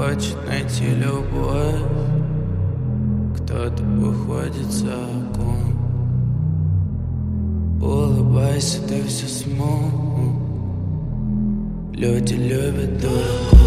хочет найти любовь, кто-то выходит за окон. Улыбайся, ты все смог. Люди любят дураков.